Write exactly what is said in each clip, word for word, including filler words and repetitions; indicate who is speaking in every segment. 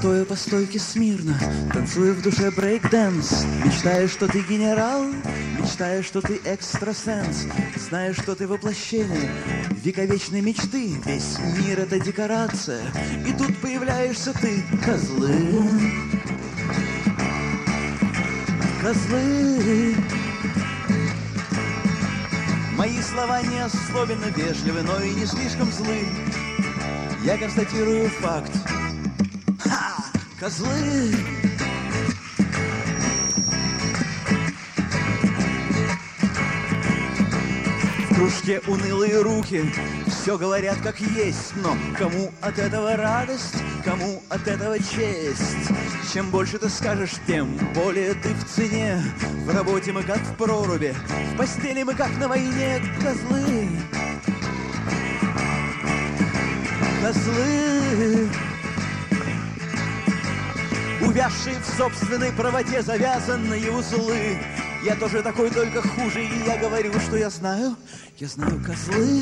Speaker 1: Стоя по стойке смирно, танцуя в душе брейк-дэнс, мечтая, что ты генерал, мечтая, что ты экстрасенс, зная, что ты воплощение вековечной мечты. Весь мир — это декорация, и тут появляешься ты. Козлы, козлы. Мои слова не особенно вежливы, но и не слишком злы. Я констатирую факт. Ха! Козлы! В кружке унылые руки все говорят как есть, но кому от этого радость, кому от этого честь? Чем больше ты скажешь, тем более ты в цене. В работе мы как в проруби, в постели мы как на войне. Козлы, козлы, увязшие в собственной правоте завязанные узлы. Я тоже такой, только хуже, и я говорю, что я знаю, я знаю, козлы.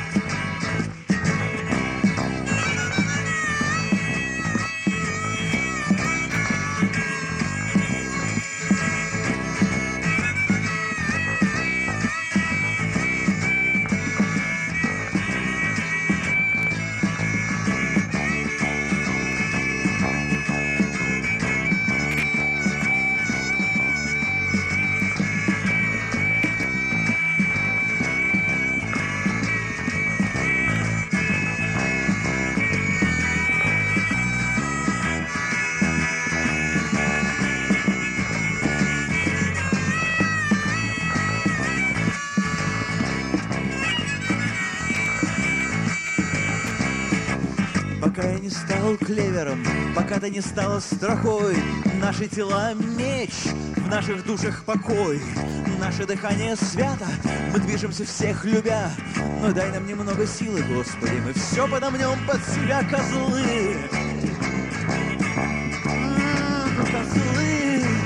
Speaker 1: Пока я не стал клевером, пока ты не стала страхой, наши тела меч, в наших душах покой, наше дыхание свято, мы движемся всех любя, но дай нам немного силы, Господи, мы все подомнем под себя. Козлы, козлы.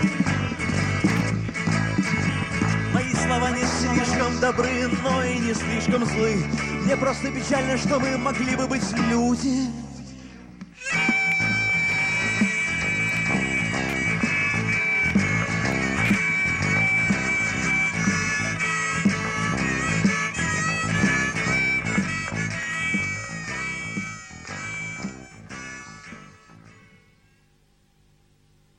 Speaker 1: Мои слова не слишком добры, но и не слишком злы. Мне просто печально, что мы могли бы быть люди.